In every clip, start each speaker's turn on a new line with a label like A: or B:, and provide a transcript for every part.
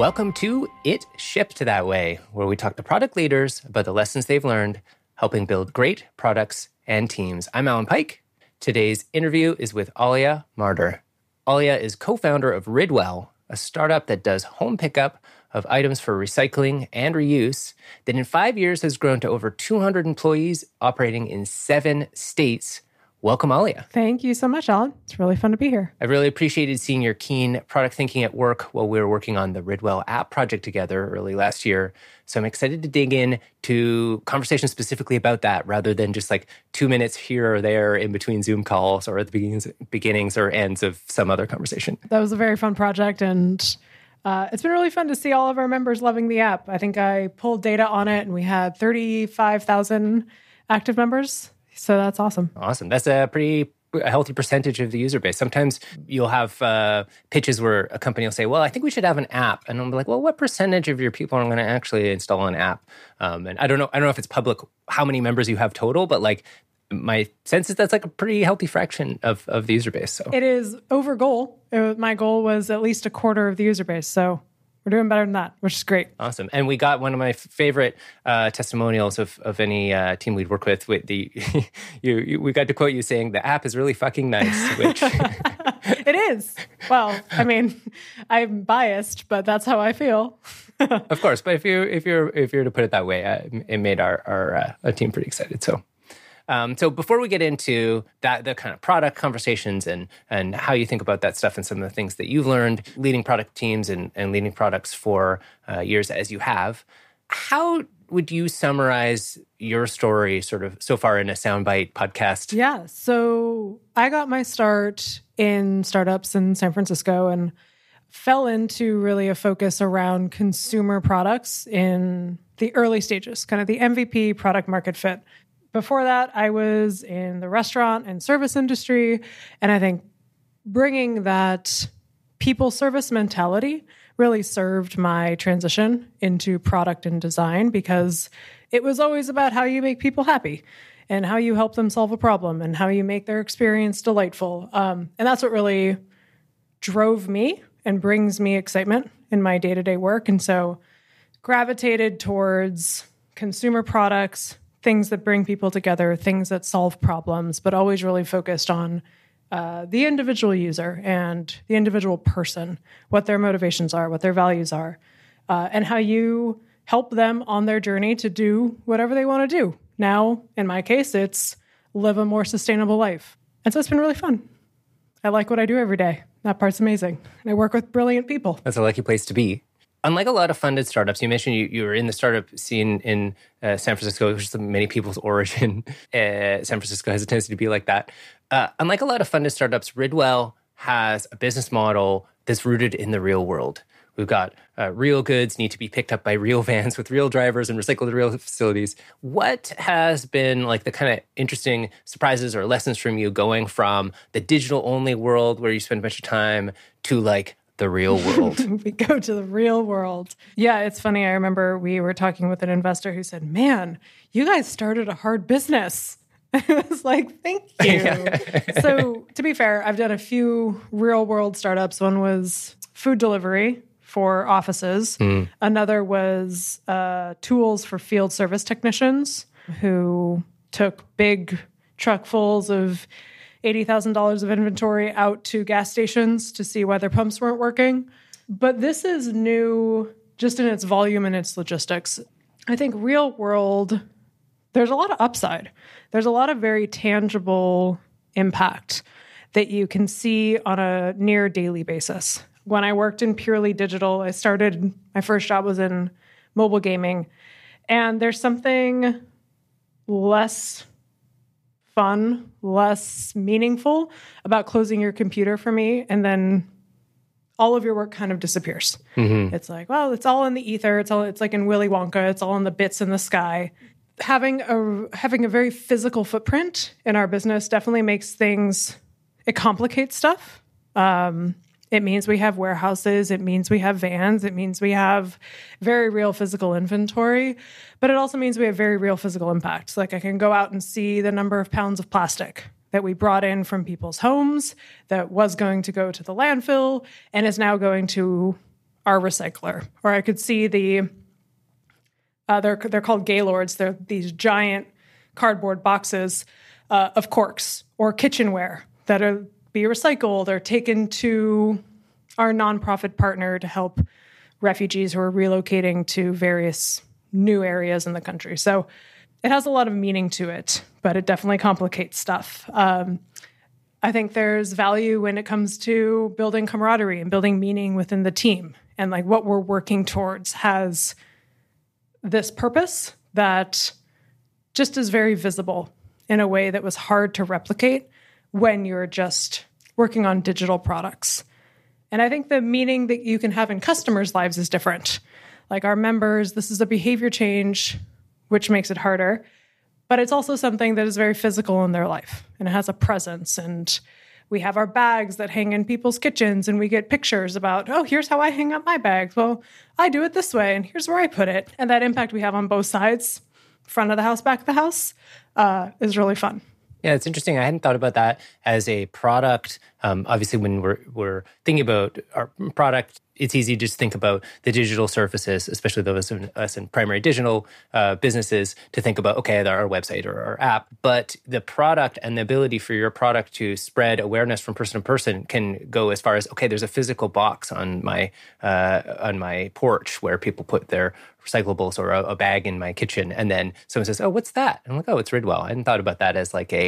A: Welcome to It Shipped That Way, where we talk to product leaders about the lessons they've learned, helping build great products and teams. I'm Alan Pike. Today's interview is with Alia Marder. Alia is co-founder of Ridwell, a startup that does home pickup of items for recycling and reuse that in 5 years has grown to over 200 employees operating in 7 states. Welcome, Alia.
B: Thank you so much, Alan. It's really fun to be here.
A: I really appreciated seeing your keen product thinking at work while we were working on the Ridwell app project together early last year. So I'm excited to dig in to conversations specifically about that rather than just like 2 minutes here or there in between Zoom calls or at the beginnings or ends of some other conversation.
B: That was a very fun project, and it's been really fun to see all of our members loving the app. I think I pulled data on it, and we had 35,000 active members. So that's awesome.
A: Awesome. That's a pretty healthy percentage of the user base. Sometimes you'll have pitches where a company will say, well, I think we should have an app. And I'll be like, well, what percentage of your people are going to actually install an app? And I don't know if it's public, how many members you have total, but like my sense is that's like a pretty healthy fraction of the user base. So
B: it is over goal. My goal was at least a quarter of the user base. So we're doing better than that, which is great.
A: Awesome. And we got one of my favorite testimonials of any team we'd work with. We got to quote you saying, the app is really fucking nice, which...
B: It is. Well, I mean, I'm biased, but that's how I feel.
A: Of course. But if you're to put it that way, it made our team pretty excited. So before we get into that, the kind of product conversations and how you think about that stuff and some of the things that you've learned leading product teams and leading products for years as you have, how would you summarize your story sort of so far in a soundbite podcast?
B: Yeah. So I got my start in startups in San Francisco and fell into really a focus around consumer products in the early stages, kind of the MVP product market fit. Before that, I was in the restaurant and service industry, and I think bringing that people service mentality really served my transition into product and design because it was always about how you make people happy and how you help them solve a problem and how you make their experience delightful. And that's what really drove me and brings me excitement in my day-to-day work. And so gravitated towards consumer products, things that bring people together, things that solve problems, but always really focused on the individual user and the individual person, what their motivations are, what their values are, and how you help them on their journey to do whatever they want to do. Now, in my case, it's live a more sustainable life. And so it's been really fun. I like what I do every day. That part's amazing. And I work with brilliant people.
A: That's a lucky place to be. Unlike a lot of funded startups, you mentioned you were in the startup scene in San Francisco, which is many people's origin. San Francisco has a tendency to be like that. Unlike a lot of funded startups, Ridwell has a business model that's rooted in the real world. We've got real goods need to be picked up by real vans with real drivers and recycled at real facilities. What has been like the kind of interesting surprises or lessons from you going from the digital-only world where you spend a bunch of time to like the real world?
B: We go to the real world. Yeah, it's funny. I remember we were talking with an investor who said, man, you guys started a hard business. I was like, thank you. So to be fair, I've done a few real world startups. One was food delivery for offices. Another was tools for field service technicians who took big truckfuls of $80,000 of inventory out to gas stations to see why their pumps weren't working. But this is new just in its volume and its logistics. I think real world, there's a lot of upside. There's a lot of very tangible impact that you can see on a near daily basis. When I worked in purely digital, my first job was in mobile gaming. And there's something less fun, less meaningful about closing your computer for me, and then all of your work kind of disappears. Mm-hmm. It's like, well, it's all in the ether. It's like in Willy Wonka. It's all in the bits in the sky. Having a very physical footprint in our business definitely makes things. It complicates stuff. It means we have warehouses. It means we have vans. It means we have very real physical inventory. But it also means we have very real physical impacts. Like I can go out and see the number of pounds of plastic that we brought in from people's homes that was going to go to the landfill and is now going to our recycler. Or I could see they're called Gaylords. They're these giant cardboard boxes of corks or kitchenware that are be recycled or taken to our nonprofit partner to help refugees who are relocating to various new areas in the country. So it has a lot of meaning to it, but it definitely complicates stuff. I think there's value when it comes to building camaraderie and building meaning within the team. And like what we're working towards has this purpose that just is very visible in a way that was hard to replicate when you're just working on digital products. And I think the meaning that you can have in customers' lives is different. Like our members, this is a behavior change, which makes it harder, but it's also something that is very physical in their life and it has a presence. And we have our bags that hang in people's kitchens and we get pictures about, oh, here's how I hang up my bags. Well, I do it this way and here's where I put it. And that impact we have on both sides, front of the house, back of the house, is really fun.
A: Yeah, it's interesting. I hadn't thought about that as a product. Obviously, when we're thinking about our product, it's easy to just think about the digital surfaces, especially those of us in primary digital businesses, to think about, okay, our website or our app. But the product and the ability for your product to spread awareness from person to person can go as far as, okay, there's a physical box on my porch where people put their recyclables or a bag in my kitchen. And then someone says, oh, what's that? And I'm like, oh, it's Ridwell. I hadn't thought about that as like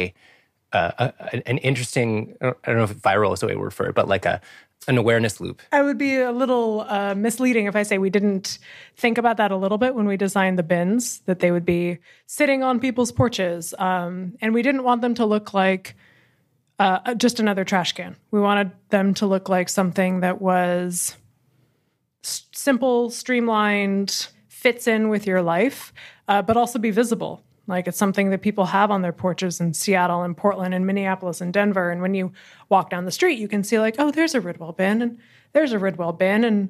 A: an interesting, I don't know if viral is the way word for it, but like an awareness loop.
B: I would be a little misleading if I say we didn't think about that a little bit when we designed the bins, that they would be sitting on people's porches. And we didn't want them to look like just another trash can. We wanted them to look like something that was simple, streamlined, fits in with your life, but also be visible. Like it's something that people have on their porches in Seattle and Portland and Minneapolis and Denver. And when you walk down the street, you can see like, oh, there's a Ridwell bin and there's a Ridwell bin. And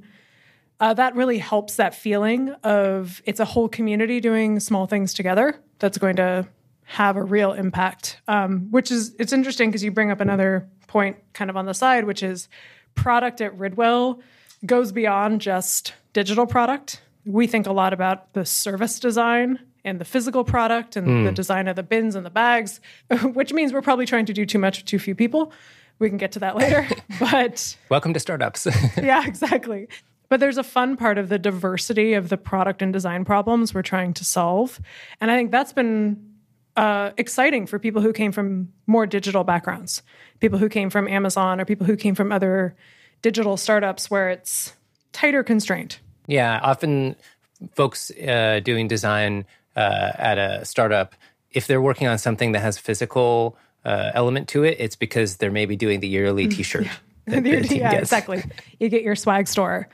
B: that really helps that feeling of it's a whole community doing small things together that's going to have a real impact, it's interesting because you bring up another point kind of on the side, which is product at Ridwell goes beyond just digital product. We think a lot about the service design and the physical product and the design of the bins and the bags, which means we're probably trying to do too much with too few people. We can get to that later, but...
A: Welcome to startups.
B: Yeah, exactly. But there's a fun part of the diversity of the product and design problems we're trying to solve. And I think that's been exciting for people who came from more digital backgrounds, people who came from Amazon or people who came from other digital startups where it's tighter constraint.
A: Yeah, often folks doing design at a startup, if they're working on something that has physical element to it, it's because they're maybe doing the yearly T-shirt.
B: Yeah, exactly. You get your swag store.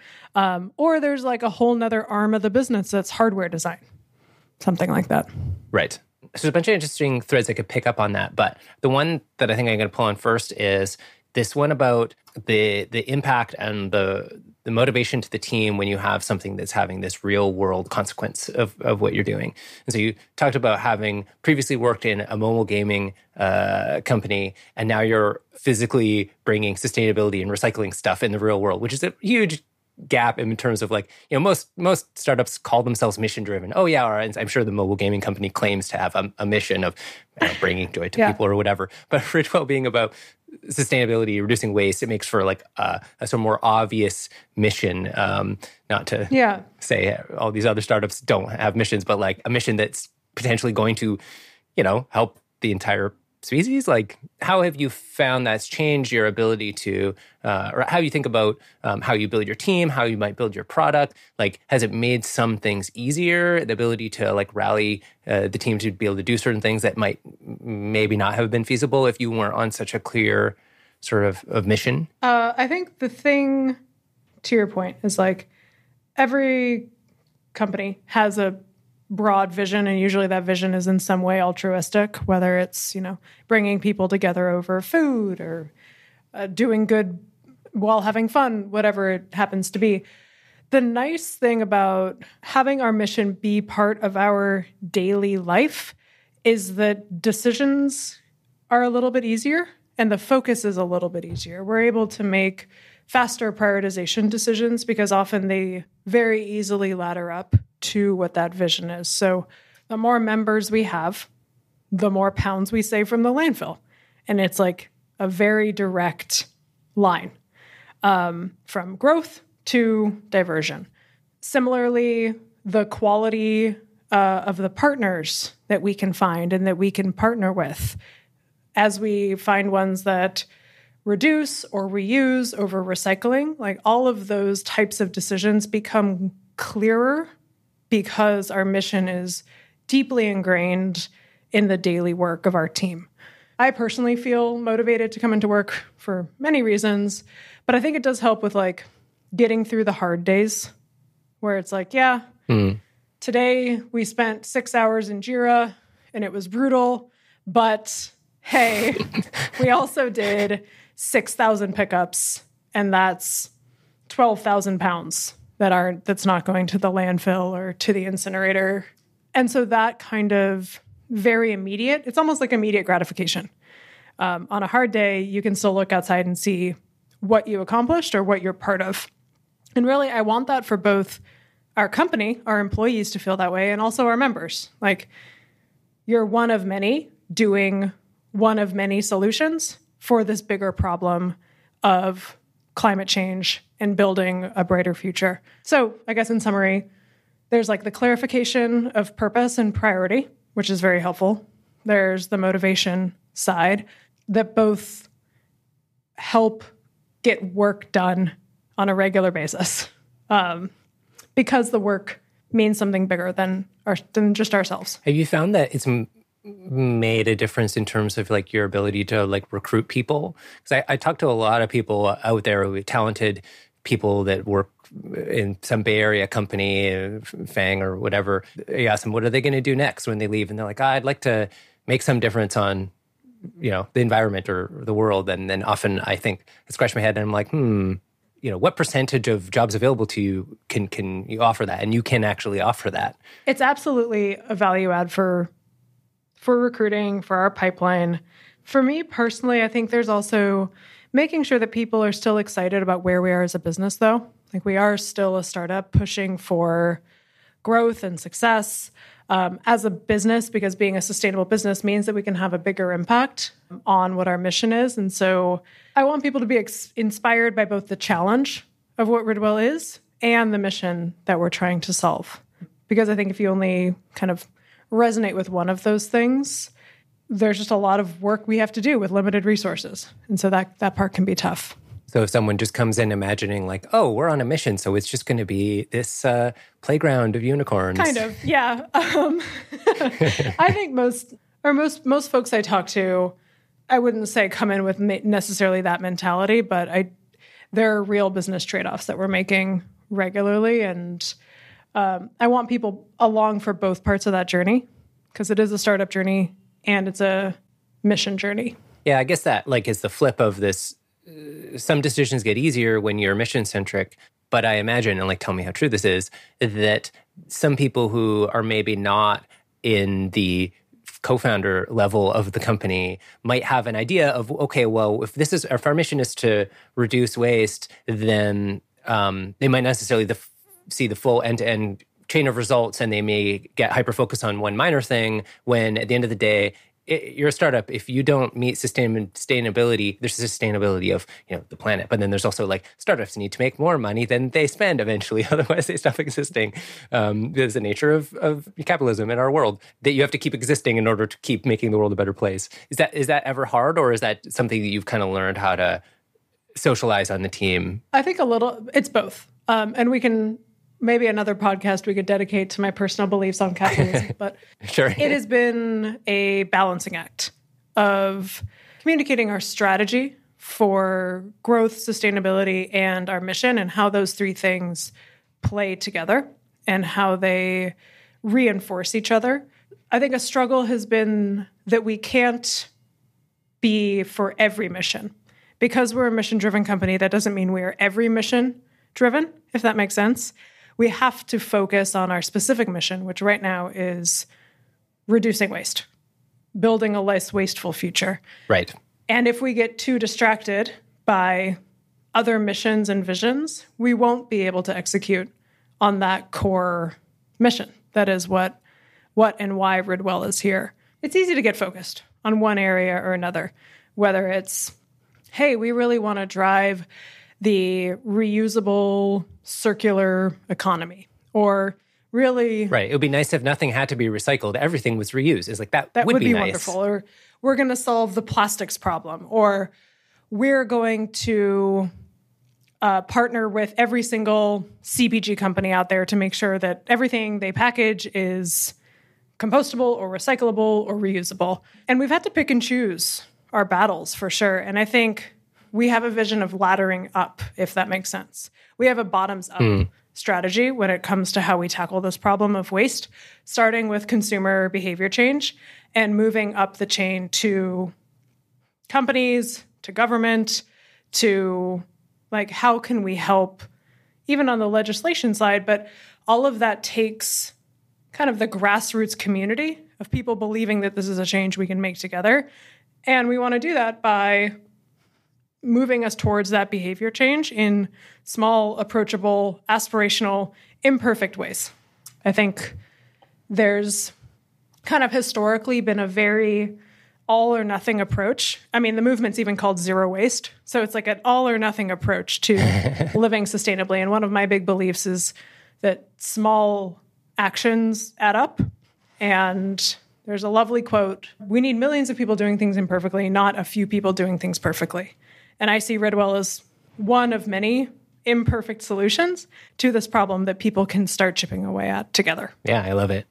B: Or there's like a whole nother arm of the business that's hardware design, something like that.
A: Right. So there's a bunch of interesting threads I could pick up on that. But the one that I think I'm going to pull on first is this one about the impact and the motivation to the team when you have something that's having this real world consequence of what you're doing. And so you talked about having previously worked in a mobile gaming company, and now you're physically bringing sustainability and recycling stuff in the real world, which is a huge gap in terms of like, you know, most startups call themselves mission driven. Oh yeah, or I'm sure the mobile gaming company claims to have a mission of bringing joy to people or whatever. But Ridwell being about sustainability, reducing waste, it makes for like a sort of more obvious mission. Not to say all these other startups don't have missions, but like a mission that's potentially going to, you know, help the entire species. Like, how have you found that's changed your ability to, or how you think about how you build your team, how you might build your product? Like, has it made some things easier, the ability to like rally the team to be able to do certain things that might maybe not have been feasible if you weren't on such a clear sort of mission?
B: I think the thing, to your point, is like every company has a broad vision, and usually that vision is in some way altruistic, whether it's, you know, bringing people together over food or doing good while having fun, whatever it happens to be. The nice thing about having our mission be part of our daily life is that decisions are a little bit easier and the focus is a little bit easier. We're able to make faster prioritization decisions because often they very easily ladder up to what that vision is. So the more members we have, the more pounds we save from the landfill. And it's like a very direct line from growth to diversion. Similarly, the quality of the partners that we can find and that we can partner with, as we find ones that reduce or reuse over recycling, like all of those types of decisions become clearer because our mission is deeply ingrained in the daily work of our team. I personally feel motivated to come into work for many reasons, but I think it does help with like getting through the hard days where it's like, today we spent 6 hours in Jira and it was brutal, but hey, we also did 6,000 pickups, and that's 12,000 pounds that's not going to the landfill or to the incinerator. And so that kind of very immediate, it's almost like immediate gratification. On a hard day, you can still look outside and see what you accomplished or what you're part of. And really, I want that for both our company, our employees to feel that way, and also our members. Like, you're one of many doing one of many solutions for this bigger problem of climate change and building a brighter future. So I guess in summary, there's like the clarification of purpose and priority, which is very helpful. There's the motivation side that both help get work done on a regular basis because the work means something bigger than just ourselves.
A: Have you found that it's made a difference in terms of like your ability to like recruit people? Because I talk to a lot of people out there, talented people that work in some Bay Area company, FANG or whatever. You ask them, what are they going to do next when they leave? And they're like, I'd like to make some difference on, the environment or the world. And then often I think I scratch my head and I'm like, what percentage of jobs available to you can you offer that? And you can actually offer that.
B: It's absolutely a value add for recruiting, for our pipeline. For me personally, I think there's also making sure that people are still excited about where we are as a business, though. Like, we are still a startup pushing for growth and success as a business, because being a sustainable business means that we can have a bigger impact on what our mission is. And so I want people to be inspired by both the challenge of what Ridwell is and the mission that we're trying to solve. Because I think if you only kind of resonate with one of those things, there's just a lot of work we have to do with limited resources. And so that part can be tough.
A: So if someone just comes in imagining like, oh, we're on a mission, so it's just going to be this playground of unicorns.
B: Kind of, yeah. I think most folks I talk to, I wouldn't say come in with necessarily that mentality, but there are real business trade-offs that we're making regularly. And I want people along for both parts of that journey, because it is a startup journey and it's a mission journey.
A: Yeah, I guess that like is the flip of this. Some decisions get easier when you're mission-centric, but I imagine, and like tell me how true this is, that some people who are maybe not in the co-founder level of the company might have an idea of, okay, well, if our mission is to reduce waste, then they might not necessarily see the full end-to-end chain of results, and they may get hyper-focused on one minor thing when at the end of the day, you're a startup. If you don't meet sustainability, there's sustainability of the planet, but then there's also like startups need to make more money than they spend eventually, otherwise they stop existing. There's the nature of capitalism in our world, that you have to keep existing in order to keep making the world a better place. Is that ever hard, or is that something that you've kind of learned how to socialize on the team?
B: I think it's both, and we can. Maybe another podcast we could dedicate to my personal beliefs on capitalism, but
A: sure.
B: It has been a balancing act of communicating our strategy for growth, sustainability, and our mission, and how those three things play together and how they reinforce each other. I think a struggle has been that we can't be for every mission. Because we're a mission-driven company, that doesn't mean we are every mission-driven, if that makes sense. We have to focus on our specific mission, which right now is reducing waste, building a less wasteful future.
A: Right.
B: And if we get too distracted by other missions and visions, we won't be able to execute on that core mission. That is what and why Ridwell is here. It's easy to get focused on one area or another, whether it's, hey, we really want to drive the reusable circular economy, or really...
A: Right. It would be nice if nothing had to be recycled. Everything was reused. It's like, that would be nice.
B: Wonderful. Or we're going to solve the plastics problem, or we're going to partner with every single CPG company out there to make sure that everything they package is compostable or recyclable or reusable. And we've had to pick and choose our battles for sure. And I think we have a vision of laddering up, if that makes sense. We have a bottoms-up strategy when it comes to how we tackle this problem of waste, starting with consumer behavior change and moving up the chain to companies, to government, to like, how can we help, even on the legislation side, but all of that takes kind of the grassroots community of people believing that this is a change we can make together. And we want to do that by moving us towards that behavior change in small, approachable, aspirational, imperfect ways. I think there's kind of historically been a very all or nothing approach. I mean, the movement's even called zero waste. So it's like an all or nothing approach to living sustainably. And one of my big beliefs is that small actions add up. And there's a lovely quote: we need millions of people doing things imperfectly, not a few people doing things perfectly. And I see Ridwell as one of many imperfect solutions to this problem that people can start chipping away at together.
A: Yeah, I love it.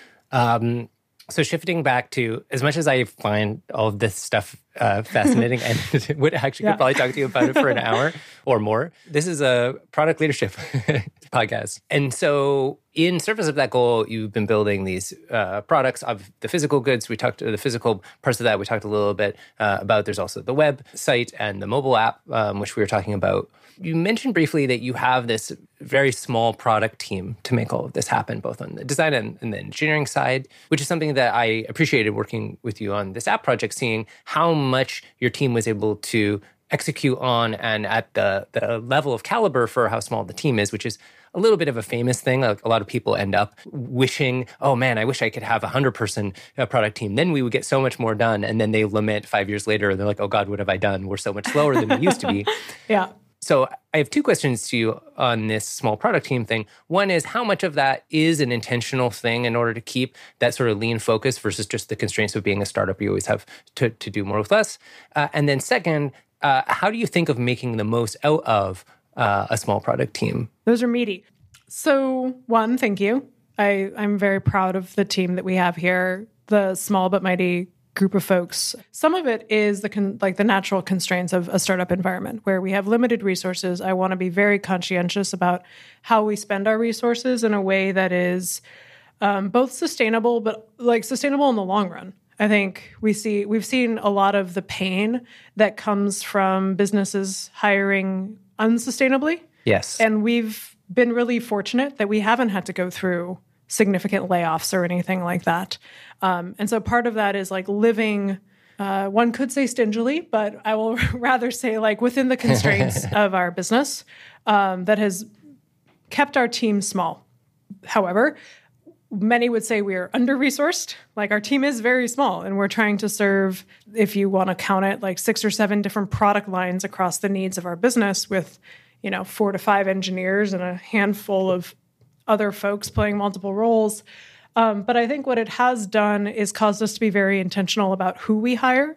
A: So shifting back to, as much as I find all of this stuff fascinating and would actually could probably talk to you about it for an hour or more, this is a product leadership podcast. And so in service of that goal, you've been building these products of the physical goods. We talked to the physical parts of that. We talked a little bit about, there's also the website and the mobile app, which we were talking about. You mentioned briefly that you have this very small product team to make all of this happen, both on the design and the engineering side, which is something that I appreciated working with you on this app project, seeing how much your team was able to execute on and at the level of caliber for how small the team is, which is a little bit of a famous thing. Like, a lot of people end up wishing, oh man, I wish I could have a 100-person product team. Then we would get so much more done. And then they lament 5 years later and they're like, oh God, what have I done? We're so much slower than we used to be.
B: Yeah.
A: So I have two questions to you on this small product team thing. One is, how much of that is an intentional thing in order to keep that sort of lean focus versus just the constraints of being a startup? You always have to do more with less. And then second, how do you think of making the most out of a small product team?
B: Those are meaty. So one, thank you. I'm very proud of the team that we have here, the small but mighty group of folks. Some of it is the natural constraints of a startup environment where we have limited resources. I want to be very conscientious about how we spend our resources in a way that is both sustainable, but like sustainable in the long run. I think we've seen a lot of the pain that comes from businesses hiring unsustainably.
A: Yes.
B: And we've been really fortunate that we haven't had to go through significant layoffs or anything like that. And so part of that is like living, one could say stingily, but I will rather say like within the constraints of our business, that has kept our team small. However, many would say we are under-resourced. Like, our team is very small, and we're trying to serve, if you want to count it, like 6 or 7 different product lines across the needs of our business with, 4 to 5 engineers and a handful of other folks playing multiple roles. But I think what it has done is caused us to be very intentional about who we hire,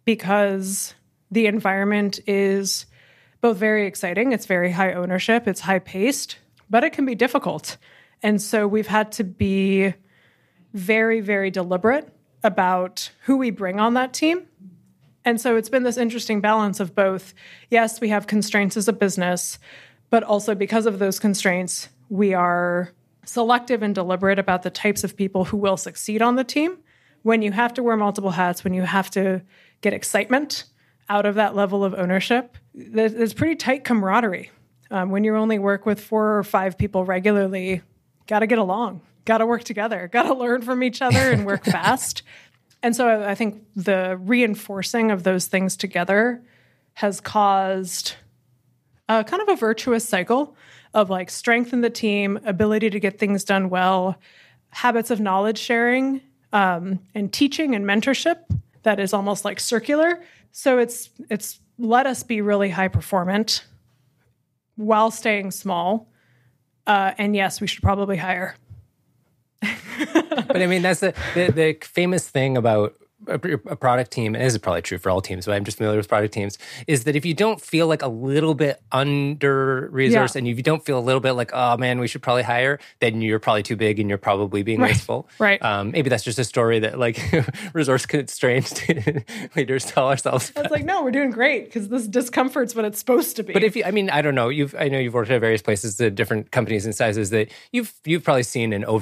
B: because the environment is both very exciting, it's very high ownership, it's high paced, but it can be difficult. And so we've had to be very, very deliberate about who we bring on that team. And so it's been this interesting balance of both, yes, we have constraints as a business, but also because of those constraints, we are selective and deliberate about the types of people who will succeed on the team. When you have to wear multiple hats, when you have to get excitement out of that level of ownership, there's pretty tight camaraderie. When you only work with 4 or 5 people regularly, got to get along, got to work together, got to learn from each other and work fast. And so I think the reinforcing of those things together has caused kind of a virtuous cycle of like strength in the team, ability to get things done well, habits of knowledge sharing, and teaching and mentorship that is almost like circular. So it's let us be really high performant while staying small. And yes, we should probably hire.
A: But I mean, that's the famous thing about a product team, and this is probably true for all teams, but I'm just familiar with product teams, is that if you don't feel like a little bit under-resourced and if you don't feel a little bit like, oh man, we should probably hire, then you're probably too big and you're probably being wasteful.
B: Right.
A: Maybe that's just a story that like resource-constrained leaders tell ourselves.
B: It's like, no, we're doing great because this discomfort's what it's supposed to be.
A: But if you, I mean, I don't know, I know you've worked at various places, the different companies and sizes that you've probably seen an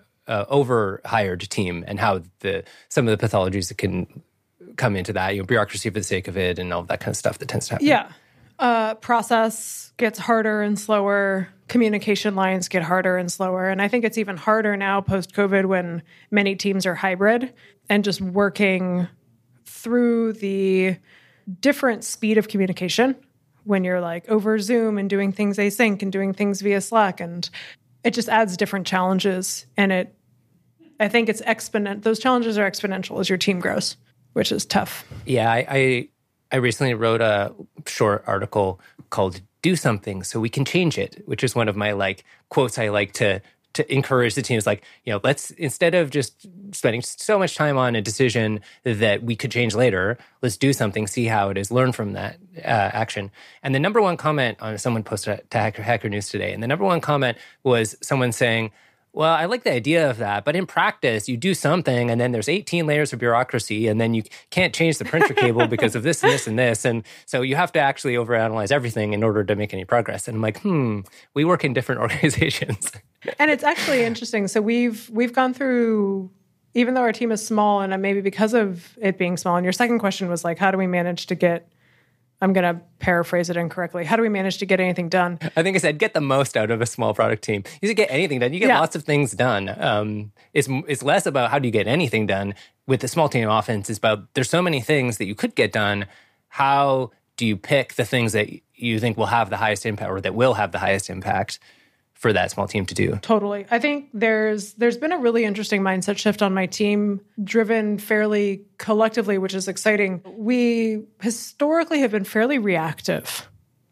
A: over-hired team and how some of the pathologies that can come into that, bureaucracy for the sake of it and all of that kind of stuff that tends to happen.
B: Yeah. Process gets harder and slower. Communication lines get harder and slower. And I think it's even harder now post-COVID when many teams are hybrid and just working through the different speed of communication when you're like over Zoom and doing things async and doing things via Slack, and it just adds different challenges. And I think it's those challenges are exponential as your team grows, which is tough.
A: Yeah, I recently wrote a short article called "Do Something So We Can Change It," which is one of my like quotes I like to encourage the teams. Like, let's, instead of just spending so much time on a decision that we could change later, let's do something, see how it is, learn from that action. And the number one comment on someone posted to Hacker News today, and the number one comment was someone saying, well, I like the idea of that, but in practice, you do something, and then there's 18 layers of bureaucracy, and then you can't change the printer cable because of this and this and this, and so you have to actually overanalyze everything in order to make any progress. And I'm like, we work in different organizations.
B: And it's actually interesting. So we've gone through, even though our team is small, and maybe because of it being small, and your second question was like, how do we manage to get, I'm going to paraphrase it incorrectly, how do we manage to get anything done?
A: I think I said get the most out of a small product team. You should get anything done. You get lots of things done. It's less about how do you get anything done. With the small team offense, it's about there's so many things that you could get done. How do you pick the things that you think will have the highest impact or that will have the highest impact for that small team to do?
B: Totally. I think there's been a really interesting mindset shift on my team, driven fairly collectively, which is exciting. We historically have been fairly reactive.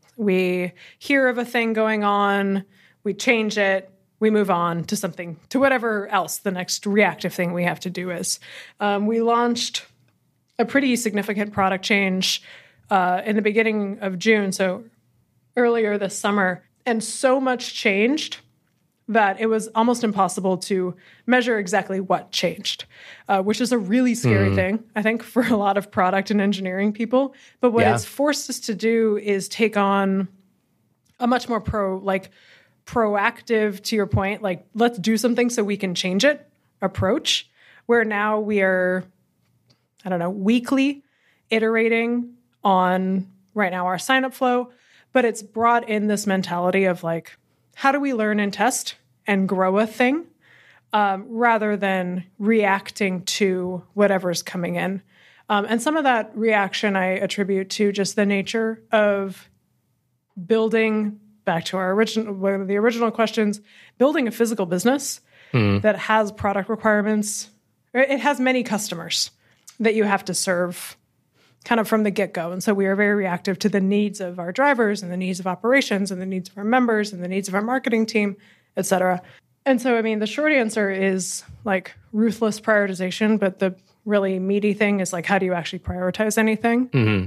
B: We hear of a thing going on, we change it, we move on to something, to whatever else the next reactive thing we have to do is. We launched a pretty significant product change in the beginning of June, so earlier this summer. And so much changed that it was almost impossible to measure exactly what changed, which is a really scary thing, I think, for a lot of product and engineering people. But what it's forced us to do is take on a much more proactive, to your point, like, let's do something so we can change it approach, where now we are, weekly iterating on right now our sign-up flow. But it's brought in this mentality of like, how do we learn and test and grow a thing rather than reacting to whatever's coming in. And some of that reaction I attribute to just the nature of building, back to one of the original questions, building a physical business that has product requirements. It has many customers that you have to serve kind of from the get-go. And so we are very reactive to the needs of our drivers and the needs of operations and the needs of our members and the needs of our marketing team, et cetera. And so, I mean, the short answer is like ruthless prioritization, but the really meaty thing is like, how do you actually prioritize anything?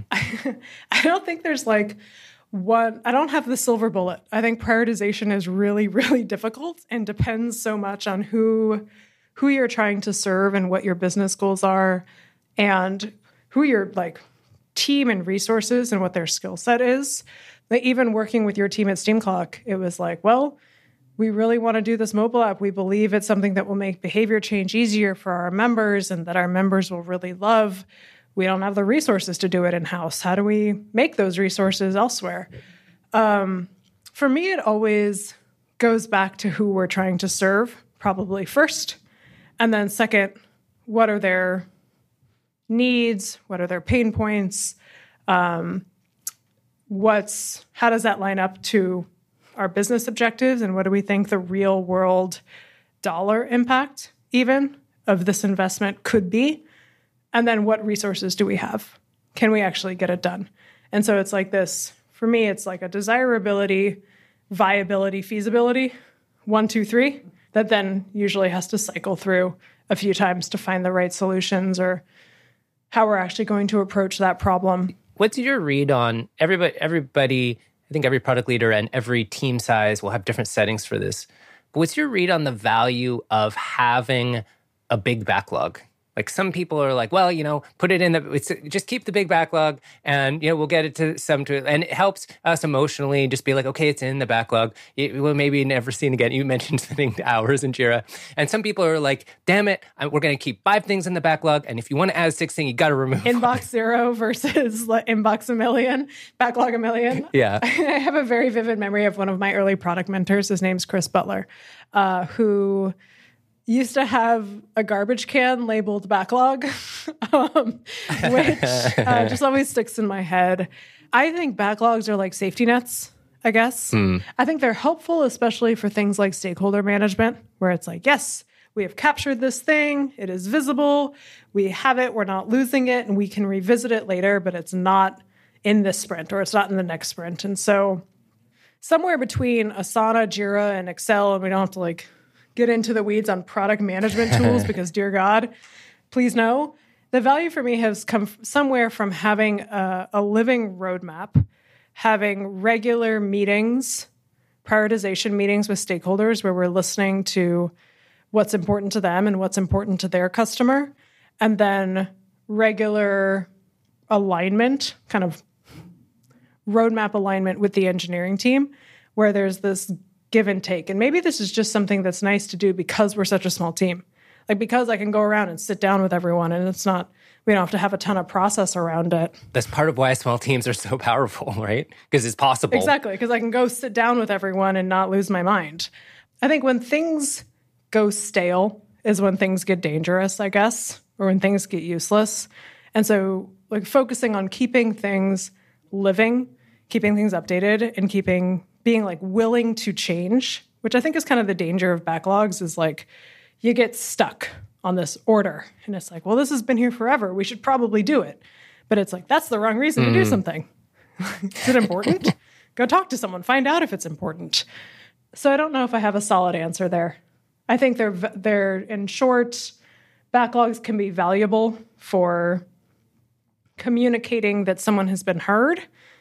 B: I don't think there's like I don't have the silver bullet. I think prioritization is really, really difficult and depends so much on who you're trying to serve and what your business goals are and who your like team and resources and what their skill set is. Like, even working with your team at SteamClock, it was like, well, we really want to do this mobile app. We believe it's something that will make behavior change easier for our members and that our members will really love. We don't have the resources to do it in-house. How do we make those resources elsewhere? For me, it always goes back to who we're trying to serve, probably first. And then second, what are their needs? What are their pain points? how does that line up to our business objectives, and what do we think the real world dollar impact even of this investment could be? And then what resources do we have? Can we actually get it done? And so it's like this, for me, it's like a desirability, viability, feasibility, 1, 2, 3, that then usually has to cycle through a few times to find the right solutions or how we're actually going to approach that problem.
A: What's your read on everybody, I think every product leader and every team size will have different settings for this. But what's your read on the value of having a big backlog? Like some people are like, well, put it in just keep the big backlog and, we'll get it and it helps us emotionally just be like, okay, it's in the backlog. We'll maybe never seen again. You mentioned spending hours in Jira. And some people are like, damn it, we're going to keep 5 things in the backlog. And if you want to add a 6th thing, you got to remove
B: Inbox 0 versus inbox 1 million, backlog 1 million.
A: Yeah.
B: I have a very vivid memory of one of my early product mentors. His name's Chris Butler, who used to have a garbage can labeled backlog, which just always sticks in my head. I think backlogs are like safety nets, I guess. I think they're helpful, especially for things like stakeholder management, where it's like, yes, we have captured this thing. It is visible. We have it. We're not losing it. And we can revisit it later, but it's not in this sprint or it's not in the next sprint. And so somewhere between Asana, Jira, and Excel, and we don't have to get into the weeds on product management tools because, dear God, please know. The value for me has come somewhere from having a living roadmap, having regular meetings, prioritization meetings with stakeholders where we're listening to what's important to them and what's important to their customer, and then regular alignment, kind of roadmap alignment with the engineering team, where there's this give and take. And maybe this is just something that's nice to do because we're such a small team. Because I can go around and sit down with everyone and we don't have to have a ton of process around it.
A: That's part of why small teams are so powerful, right? Because it's possible.
B: Exactly, because I can go sit down with everyone and not lose my mind. I think when things go stale is when things get dangerous, I guess, or when things get useless. And so focusing on keeping things living, keeping things updated, and being willing to change, which I think is kind of the danger of backlogs, is you get stuck on this order. And it's well, this has been here forever. We should probably do it. But it's that's the wrong reason to do something. Is it important? Go talk to someone. Find out if it's important. So I don't know if I have a solid answer there. I think they're in short, backlogs can be valuable for communicating that someone has been heard,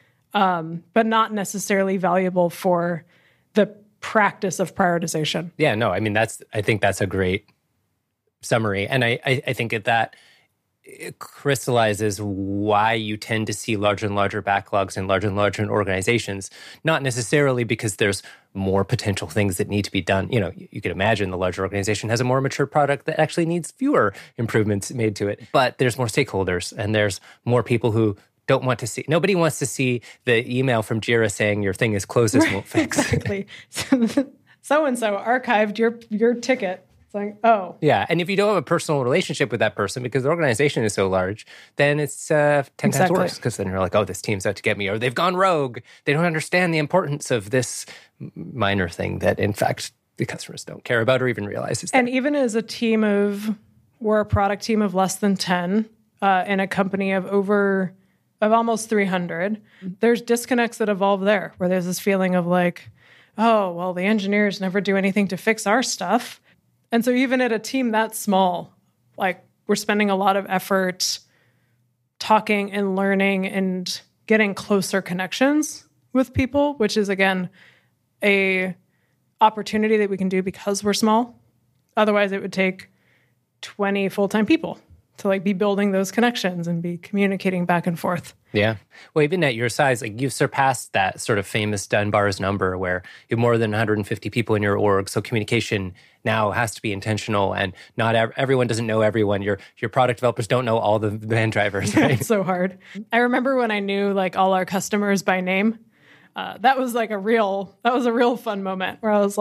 B: but not necessarily valuable for the practice of prioritization.
A: Yeah, no, I think that's a great summary. And I think that it crystallizes why you tend to see larger and larger backlogs and larger organizations, not necessarily because there's more potential things that need to be done. You could imagine the larger organization has a more mature product that actually needs fewer improvements made to it. But there's more stakeholders and there's more people who don't want to see. Nobody wants to see the email from Jira saying your thing is closed, this won't fix.
B: Exactly. So-and-so archived your ticket. It's oh.
A: Yeah, and if you don't have a personal relationship with that person because the organization is so large, then it's 10 times worse, because then you're like, oh, this team's out to get me, or they've gone rogue. They don't understand the importance of this minor thing that, in fact, the customers don't care about or even realize.
B: And even as we're a product team of less than 10 in a company of almost 300, there's disconnects that evolve there, where there's this feeling of oh, well, the engineers never do anything to fix our stuff. And so even at a team that small, we're spending a lot of effort talking and learning and getting closer connections with people, which is, again, a opportunity that we can do because we're small. Otherwise, it would take 20 full-time people to be building those connections and be communicating back and forth.
A: Yeah. Well, even at your size, you've surpassed that sort of famous Dunbar's number where you have more than 150 people in your org. So communication now has to be intentional, and not everyone doesn't know everyone. Your product developers don't know all the van drivers, right?
B: It's so hard. I remember when I knew all our customers by name. That was a real fun moment where I was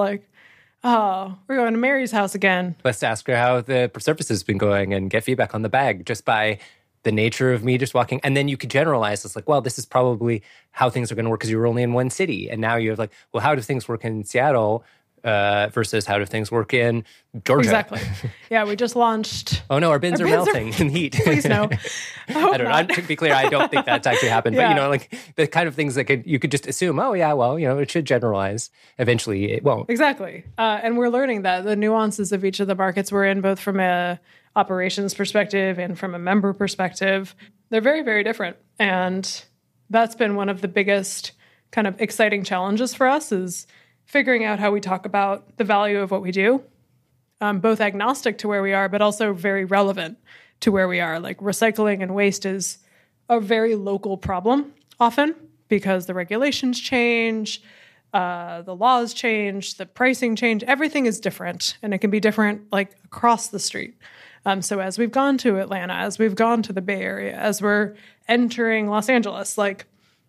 B: oh, we're going to Mary's house again.
A: Let's ask her how the service has been going and get feedback on the bag just by the nature of me just walking. And then you could generalize. It's like, well, this is probably how things are going to work because you were only in one city. And now you're like, well, how do things work in Seattle versus how do things work in Georgia?
B: Exactly. Yeah, we just launched.
A: Oh no, our bins are melting in heat.
B: Please no.
A: I don't know. To be clear, I don't think that's actually happened.
B: Yeah.
A: But like the kind of things that you could just assume, oh yeah, well, it should generalize. Eventually it won't.
B: Exactly. And we're learning that the nuances of each of the markets we're in, both from a operations perspective and from a member perspective, they're very, very different. And that's been one of the biggest kind of exciting challenges for us, is figuring out how we talk about the value of what we do, both agnostic to where we are, but also very relevant to where we are. Like recycling and waste is a very local problem often because the regulations change, the laws change, the pricing change, everything is different. And it can be different like across the street. So as we've gone to Atlanta, as we've gone to the Bay Area, as we're entering Los Angeles, like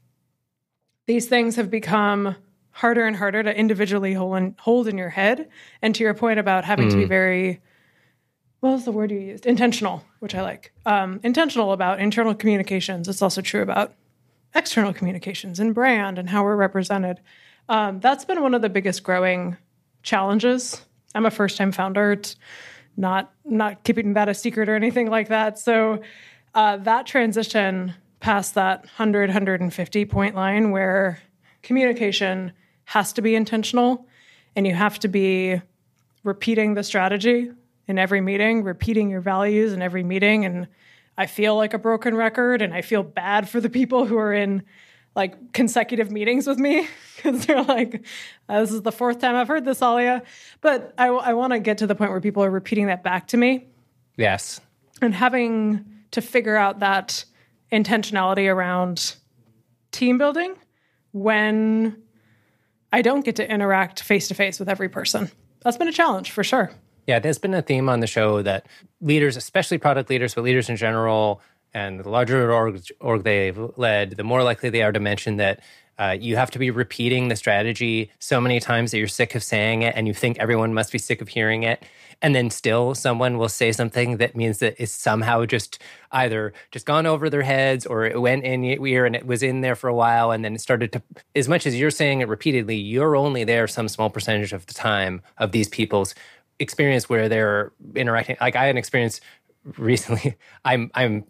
B: these things have become harder and harder to individually hold in your head. And to your point about having to be very, what was the word you used? Intentional, which I like. Intentional about internal communications. It's also true about external communications and brand and how we're represented. That's been one of the biggest growing challenges. I'm a first-time founder. It's not keeping that a secret or anything like that. So that transition past that 150 point line where communication has to be intentional and you have to be repeating the strategy in every meeting, repeating your values in every meeting. And I feel like a broken record and I feel bad for the people who are in like consecutive meetings with me because they're like, this is the fourth time I've heard this, Alia. But I want to get to the point where people are repeating that back to me.
A: Yes.
B: And having to figure out that intentionality around team building when I don't get to interact face-to-face with every person. That's been a challenge for sure.
A: Yeah, there's been a theme on the show that leaders, especially product leaders, but leaders in general, and the larger org they've led, the more likely they are to mention that you have to be repeating the strategy so many times that you're sick of saying it and you think everyone must be sick of hearing it. And then still someone will say something that means that it's somehow just either just gone over their heads or it went in your ear and it was in there for a while and then it started to, as much as you're saying it repeatedly, you're only there some small percentage of the time of these people's experience where they're interacting. Like I had an experience recently, I'm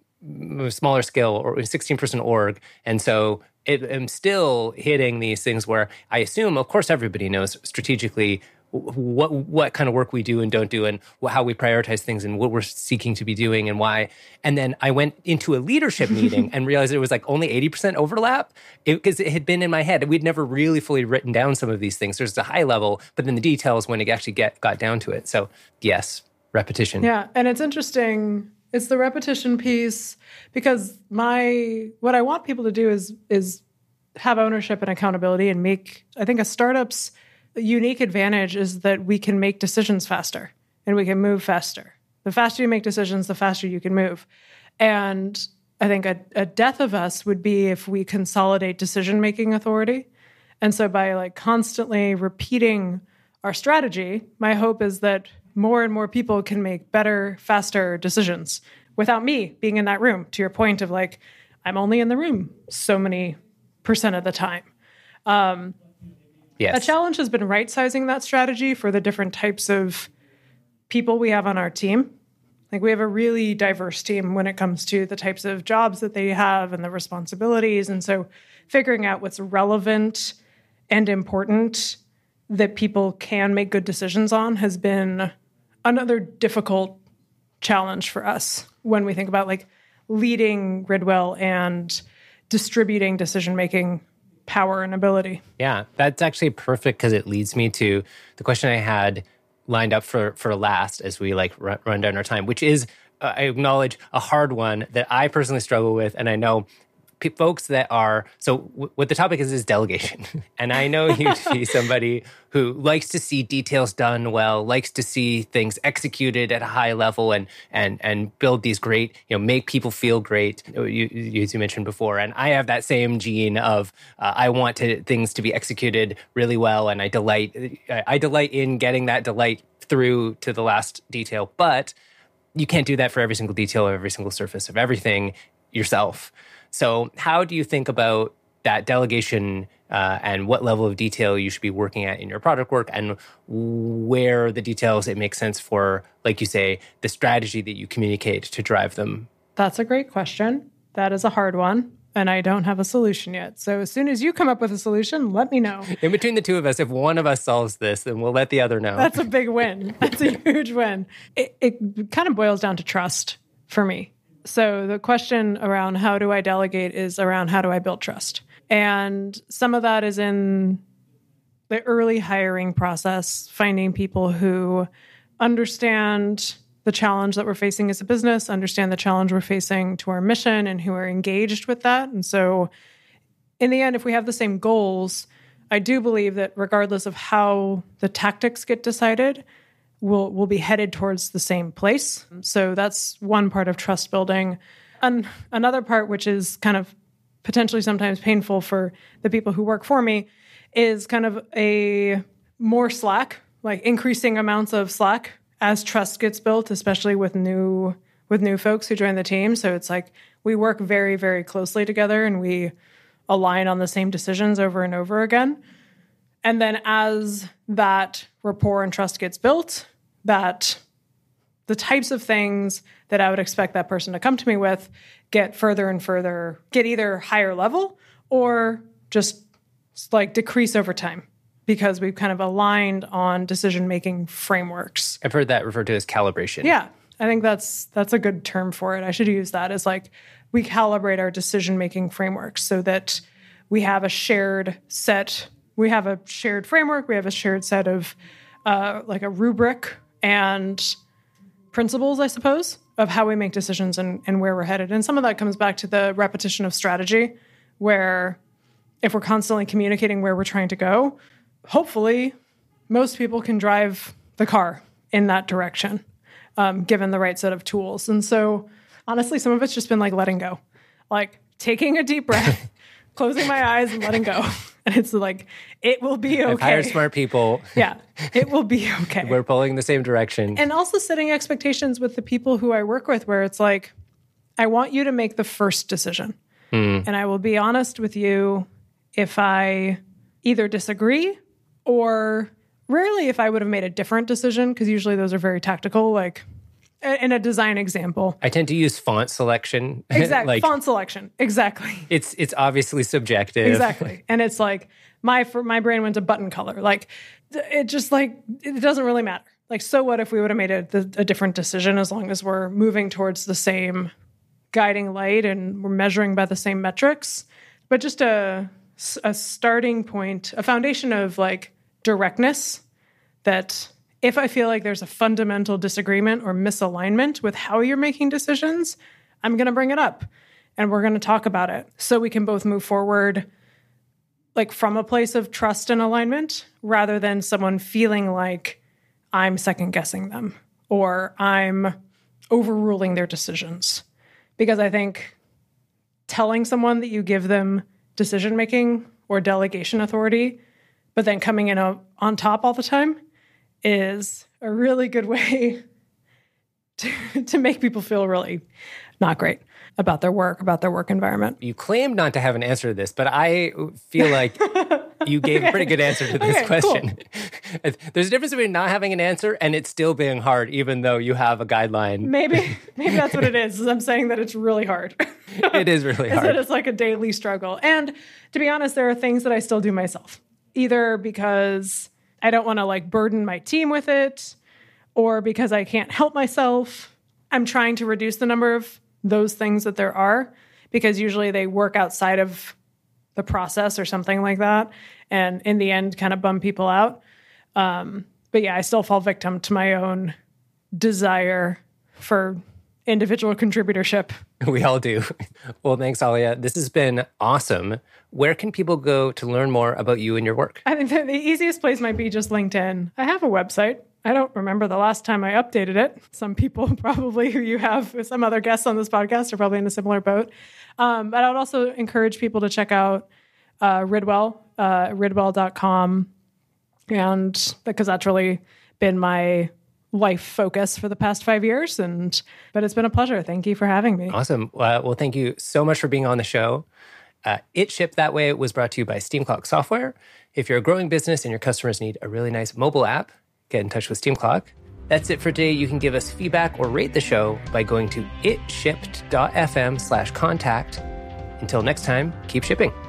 A: a smaller scale or 16-person org. And so I'm still hitting these things where I assume, of course, everybody knows strategically what kind of work we do and don't do and how we prioritize things and what we're seeking to be doing and why. And then I went into a leadership meeting and realized it was like only 80% overlap because it had been in my head. We'd never really fully written down some of these things. There's a high level, but then the details when it actually got down to it. So yes, repetition.
B: Yeah, and it's interesting. It's the repetition piece because what I want people to do is have ownership and accountability and make, I think a startup's unique advantage is that we can make decisions faster and we can move faster. The faster you make decisions, the faster you can move. And I think a death of us would be if we consolidate decision-making authority. And so by like constantly repeating our strategy, my hope is that more and more people can make better, faster decisions without me being in that room, to your point of like, I'm only in the room so many % of the time.
A: Yes.
B: A challenge has been right-sizing that strategy for the different types of people we have on our team. Like we have a really diverse team when it comes to the types of jobs that they have and the responsibilities. And so figuring out what's relevant and important that people can make good decisions on has been another difficult challenge for us when we think about like leading Gridwell and distributing decision-making power and ability.
A: Yeah, that's actually perfect because it leads me to the question I had lined up for last as we like run down our time, which is, I acknowledge, a hard one that I personally struggle with. And I know folks that are, so what the topic is delegation. And I know you to be somebody who likes to see details done well, likes to see things executed at a high level and build these great, make people feel great, as you mentioned before. And I have that same gene of, I want things to be executed really well. And I delight in getting that delight through to the last detail. But you can't do that for every single detail of every single surface of everything yourself. So how do you think about that delegation and what level of detail you should be working at in your product work, and where the details it makes sense for, like you say, the strategy that you communicate to drive them?
B: That's a great question. That is a hard one, and I don't have a solution yet. So as soon as you come up with a solution, let me know.
A: In between the two of us, if one of us solves this, then we'll let the other know.
B: That's a big win. That's a huge win. It kind of boils down to trust for me. So the question around how do I delegate is around how do I build trust? And some of that is in the early hiring process, finding people who understand the challenge that we're facing as a business, understand the challenge we're facing to our mission, and who are engaged with that. And so in the end, if we have the same goals, I do believe that regardless of how the tactics get decided, we'll be headed towards the same place. So that's one part of trust building. And another part, which is kind of potentially sometimes painful for the people who work for me, is kind of a more slack, like increasing amounts of slack as trust gets built, especially with new folks who join the team. So it's like we work very, very closely together and we align on the same decisions over and over again. And then as that rapport and trust gets built, that the types of things that I would expect that person to come to me with get further and further, get either higher level or just like decrease over time, because we've kind of aligned on decision-making frameworks.
A: I've heard that referred to as calibration.
B: Yeah, I think that's a good term for it. I should use that as like we calibrate our decision-making frameworks so that we have a shared set, we have a shared framework, we have a shared set of like a rubric and principles, I suppose, of how we make decisions and where we're headed. And some of that comes back to the repetition of strategy, where if we're constantly communicating where we're trying to go, hopefully most people can drive the car in that direction, given the right set of tools. And so honestly, some of it's just been like letting go, like taking a deep breath, closing my eyes and letting go. And it's like, it will be okay.
A: I've hired smart people.
B: Yeah, it will be okay.
A: We're pulling the same direction.
B: And also setting expectations with the people who I work with, where it's like, I want you to make the first decision. And I will be honest with you if I either disagree or rarely if I would have made a different decision, because usually those are very tactical, like in a design example.
A: I tend to use font selection.
B: Exactly.
A: Like,
B: font selection. Exactly.
A: It's obviously subjective.
B: Exactly. And it's like my brain went to button color. Like it just like, it doesn't really matter. Like, so what if we would have made a different decision, as long as we're moving towards the same guiding light and we're measuring by the same metrics. But just a starting point, a foundation of like directness, that if I feel like there's a fundamental disagreement or misalignment with how you're making decisions, I'm going to bring it up and we're going to talk about it so we can both move forward like from a place of trust and alignment, rather than someone feeling like I'm second guessing them or I'm overruling their decisions. Because I think telling someone that you give them decision-making or delegation authority, but then coming in on top all the time, is a really good way to make people feel really not great about their work environment.
A: You claim not to have an answer to this, but I feel like you gave a pretty good answer to this question. Cool. There's a difference between not having an answer and it still being hard, even though you have a guideline.
B: Maybe that's what it is. I'm saying that it's really hard.
A: It is really hard.
B: That it's like a daily struggle. And to be honest, there are things that I still do myself, either because I don't want to like burden my team with it, or because I can't help myself. I'm trying to reduce the number of those things that there are, because usually they work outside of the process or something like that, and in the end kind of bum people out. But yeah, I still fall victim to my own desire for individual contributorship.
A: We all do. Well, thanks, Alia. This has been awesome. Where can people go to learn more about you and your work?
B: I think that the easiest place might be just LinkedIn. I have a website. I don't remember the last time I updated it. Some people probably who you have, some other guests on this podcast are probably in a similar boat. But I would also encourage people to check out Ridwell, ridwell.com. And because that's really been my life focus for the past 5 years. But it's been a pleasure. Thank you for having me.
A: Awesome. Well, thank you so much for being on the show. It Shipped That Way was brought to you by SteamClock Software. If you're a growing business and your customers need a really nice mobile app, get in touch with SteamClock. That's it for today. You can give us feedback or rate the show by going to itshipped.fm/contact. Until next time, keep shipping.